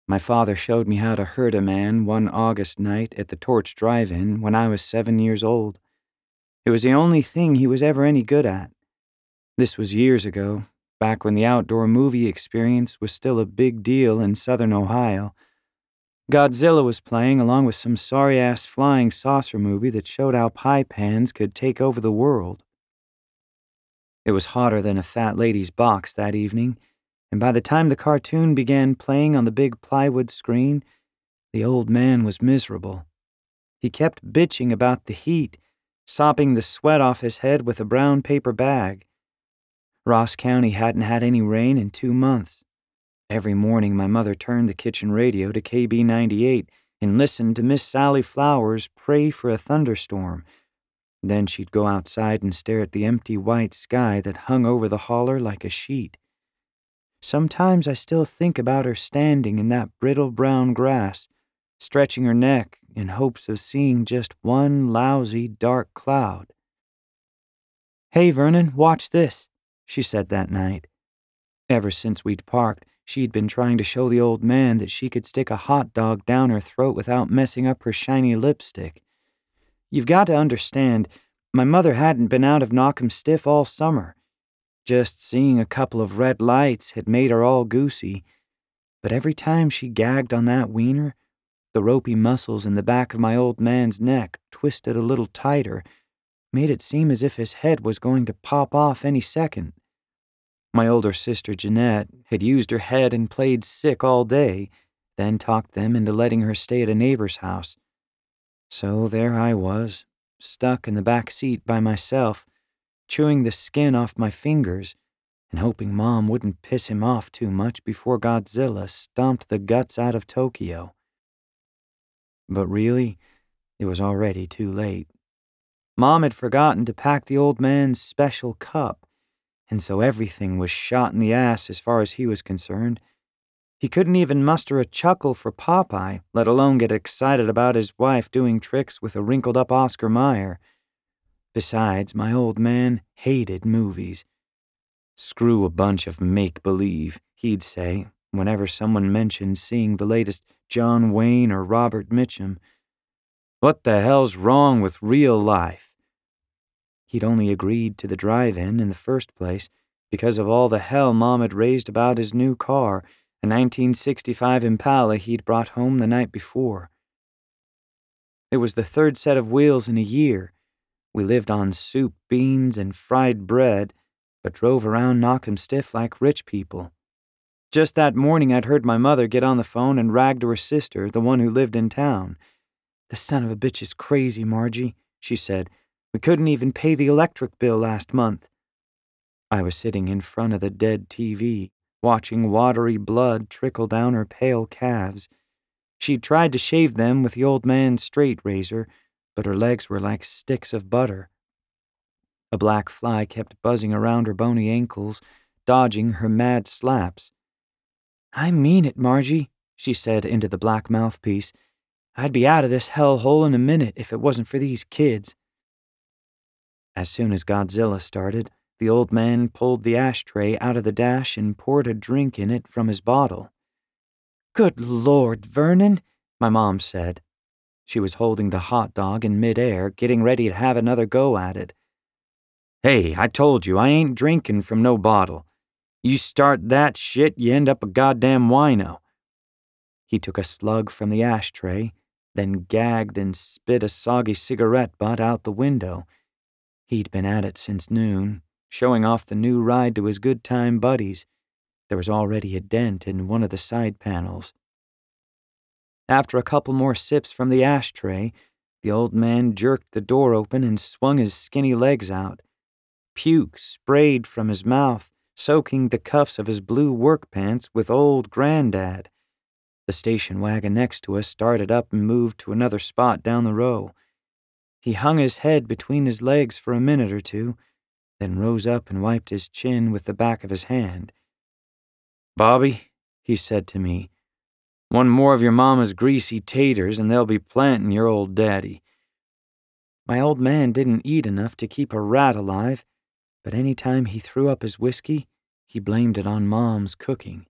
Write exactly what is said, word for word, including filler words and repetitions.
My father showed me how to hurt a man one August night at the Torch Drive-In when I was seven years old. It was the only thing he was ever any good at. This was years ago, back when the outdoor movie experience was still a big deal in southern Ohio. Godzilla was playing along with some sorry-ass flying saucer movie that showed how pie pans could take over the world. It was hotter than a fat lady's box that evening, and by the time the cartoon began playing on the big plywood screen, the old man was miserable. He kept bitching about the heat, sopping the sweat off his head with a brown paper bag. Ross County hadn't had any rain in two months. Every morning my mother turned the kitchen radio to K B ninety-eight and listened to Miss Sally Flowers pray for a thunderstorm. Then she'd go outside and stare at the empty white sky that hung over the holler like a sheet. Sometimes I still think about her standing in that brittle brown grass, stretching her neck in hopes of seeing just one lousy dark cloud. "Hey, Vernon, watch this," she said that night. Ever since we'd parked, she'd been trying to show the old man that she could stick a hot dog down her throat without messing up her shiny lipstick. You've got to understand, my mother hadn't been out of Knock'em-Stiff all summer. Just seeing a couple of red lights had made her all goosey, but every time she gagged on that wiener, the ropey muscles in the back of my old man's neck twisted a little tighter, made it seem as if his head was going to pop off any second. My older sister Jeanette had used her head and played sick all day, then talked them into letting her stay at a neighbor's house. So there I was, stuck in the back seat by myself, chewing the skin off my fingers and hoping Mom wouldn't piss him off too much before Godzilla stomped the guts out of Tokyo. But really, it was already too late. Mom had forgotten to pack the old man's special cup, and so everything was shot in the ass as far as he was concerned. He couldn't even muster a chuckle for Popeye, let alone get excited about his wife doing tricks with a wrinkled-up Oscar Mayer. Besides, my old man hated movies. "Screw a bunch of make-believe," he'd say, whenever someone mentioned seeing the latest John Wayne or Robert Mitchum. "What the hell's wrong with real life?" He'd only agreed to the drive-in in the first place because of all the hell Mom had raised about his new car, a nineteen sixty-five Impala he'd brought home the night before. It was the third set of wheels in a year. We lived on soup, beans, and fried bread, but drove around Knock'em-Stiff like rich people. Just that morning I'd heard my mother get on the phone and rag to her sister, the one who lived in town. "The son of a bitch is crazy, Margie," she said. "We couldn't even pay the electric bill last month." I was sitting in front of the dead T V, watching watery blood trickle down her pale calves. She'd tried to shave them with the old man's straight razor, but her legs were like sticks of butter. A black fly kept buzzing around her bony ankles, dodging her mad slaps. "I mean it, Margie," she said into the black mouthpiece. "I'd be out of this hellhole in a minute if it wasn't for these kids." As soon as Godzilla started, the old man pulled the ashtray out of the dash and poured a drink in it from his bottle. "Good Lord, Vernon," my mom said. She was holding the hot dog in midair, getting ready to have another go at it. "Hey, I told you, I ain't drinking from no bottle. You start that shit, you end up a goddamn wino." He took a slug from the ashtray, then gagged and spit a soggy cigarette butt out the window. He'd been at it since noon, showing off the new ride to his good-time buddies. There was already a dent in one of the side panels. After a couple more sips from the ashtray, the old man jerked the door open and swung his skinny legs out. Puke sprayed from his mouth, soaking the cuffs of his blue work pants with old Granddad. The station wagon next to us started up and moved to another spot down the row. He hung his head between his legs for a minute or two, then rose up and wiped his chin with the back of his hand. "Bobby," he said to me, "one more of your mama's greasy taters and they'll be planting your old daddy." My old man didn't eat enough to keep a rat alive, but any time he threw up his whiskey, he blamed it on Mom's cooking.